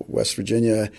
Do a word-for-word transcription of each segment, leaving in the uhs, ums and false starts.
West Virginia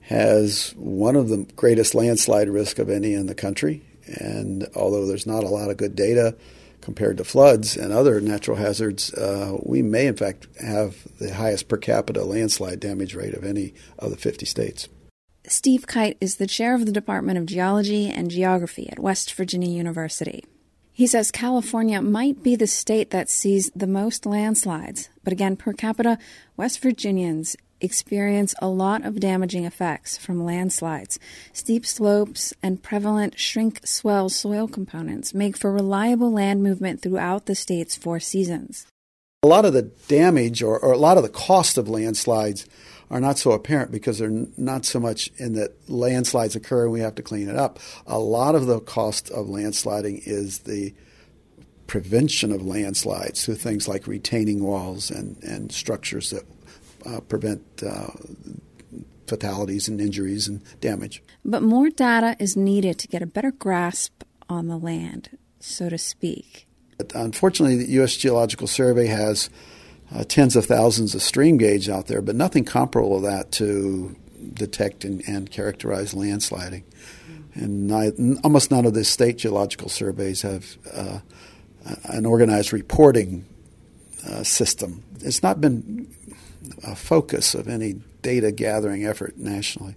has one of the greatest landslide risk of any in the country. And although there's not a lot of good data compared to floods and other natural hazards, uh, we may in fact have the highest per capita landslide damage rate of any of the fifty states. Steve Kite is the chair of the Department of Geology and Geography at West Virginia University. He says California might be the state that sees the most landslides, but again, per capita, West Virginians experience a lot of damaging effects from landslides. Steep slopes and prevalent shrink-swell soil components make for reliable land movement throughout the state's four seasons. A lot of the damage or, or a lot of the cost of landslides are not so apparent because they're not so much in that landslides occur and we have to clean it up. A lot of the cost of landsliding is the prevention of landslides through things like retaining walls and, and structures that uh, prevent uh, fatalities and injuries and damage. But more data is needed to get a better grasp on the land, so to speak. But unfortunately, the U S Geological Survey has uh, tens of thousands of stream gauge out there, but nothing comparable to that to detect and, and characterize landsliding. And I, almost none of the state geological surveys have uh, an organized reporting uh, system. It's not been a focus of any data gathering effort nationally.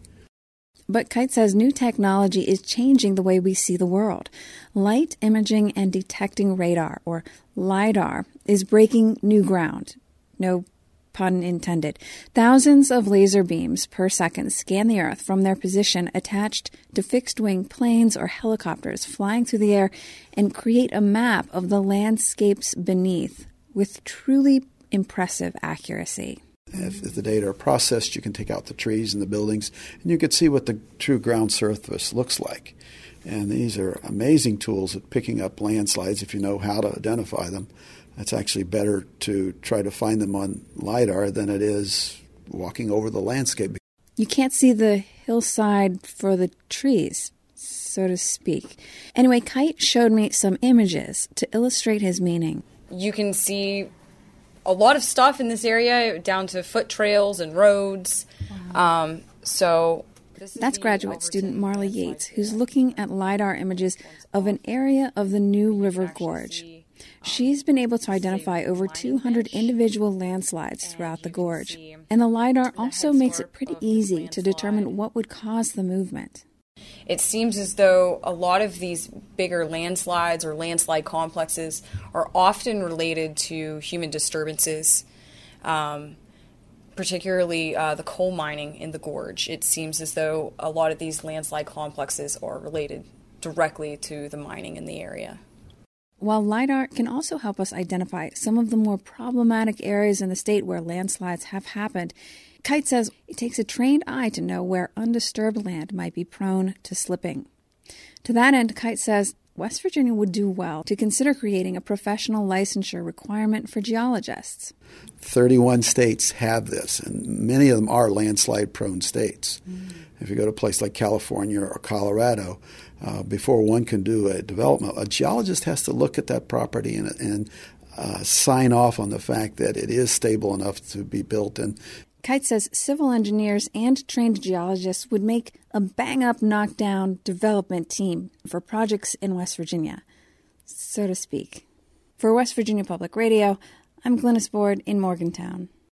But Kite says new technology is changing the way we see the world. Light imaging and detecting radar, or LIDAR, is breaking new ground. No pun intended. Thousands of laser beams per second scan the Earth from their position attached to fixed-wing planes or helicopters flying through the air and create a map of the landscapes beneath with truly impressive accuracy. If, if the data are processed, you can take out the trees and the buildings, and you can see what the true ground surface looks like. And these are amazing tools at picking up landslides if you know how to identify them. It's actually better to try to find them on LIDAR than it is walking over the landscape. You can't see the hillside for the trees, so to speak. Anyway, Kite showed me some images to illustrate his meaning. You can see a lot of stuff in this area, down to foot trails and roads. Wow. Um, so That's graduate student Marla Yates, who's looking at LIDAR images of an area of the New River Gorge. She's been able to identify over two hundred individual landslides throughout the gorge. And the LIDAR also makes it pretty easy to determine what would cause the movement. It seems as though a lot of these bigger landslides or landslide complexes are often related to human disturbances, um, particularly uh, the coal mining in the gorge. It seems as though a lot of these landslide complexes are related directly to the mining in the area. While LIDAR can also help us identify some of the more problematic areas in the state where landslides have happened, Kite says it takes a trained eye to know where undisturbed land might be prone to slipping. To that end, Kite says West Virginia would do well to consider creating a professional licensure requirement for geologists. thirty-one states have this, and many of them are landslide-prone states. Mm. If you go to a place like California or Colorado, uh, before one can do a development, a geologist has to look at that property and, and uh, sign off on the fact that it is stable enough to be built in. Kite says civil engineers and trained geologists would make a bang-up, knock-down development team for projects in West Virginia, so to speak. For West Virginia Public Radio, I'm Glynis Board in Morgantown.